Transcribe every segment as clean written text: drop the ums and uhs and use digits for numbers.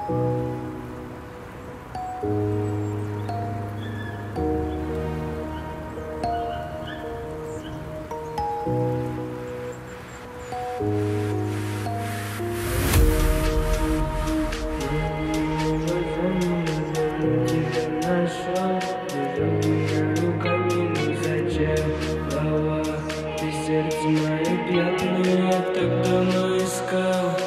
Сердце мое пьяное, я так давно искал.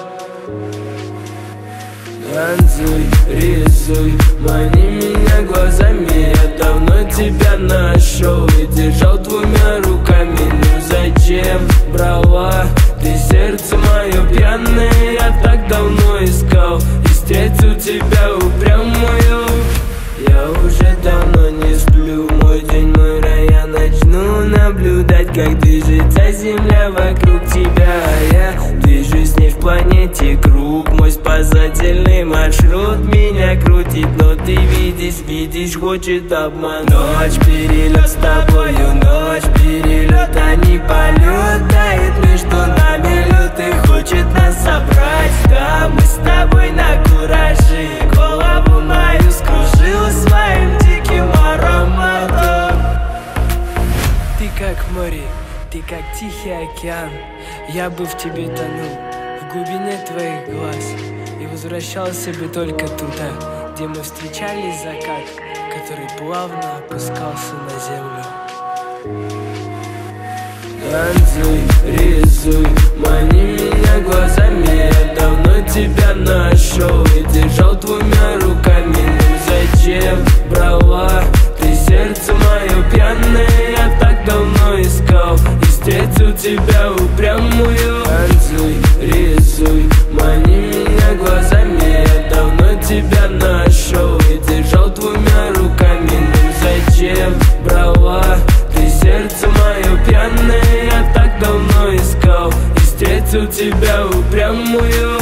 Танцуй, рисуй, мани меня глазами. Я давно тебя нашел и держал двумя руками. Ну зачем брала ты сердце мое пьяное? Я так давно искал и встретил тебя упрямую. Я уже давно не сплю, мой день, мой рай. Я начну наблюдать, как движется земля вокруг тебя. А я движусь не в планете круг. Мой спасательный маршрут меня крутит, но ты видишь, хочет обмануть. Ночь перелет с тобою, ночь перелет, а не полет. Тает между нами лед и хочет нас собрать. Да, мы с тобой на кураже, голову мою скружила своим диким ароматом. Ты как море, ты как тихий океан. Я бы в тебе тонул, в глубине твоих глаз, и возвращался бы только туда, где мы встречали закат, который плавно опускался на землю. Танцуй, рисуй, мани меня глазами. Я давно тебя нашел и держал двумя руками. Ну зачем брала ты сердце мое пьяное? Я так давно искал и встретил тебя упрямую. Танцуй, рисуй, мани меня глазами. Я давно тебя нашел и держал двумя руками. Ну зачем брала ты сердце мое пьяное? Я так давно искал и встретил тебя упрямую.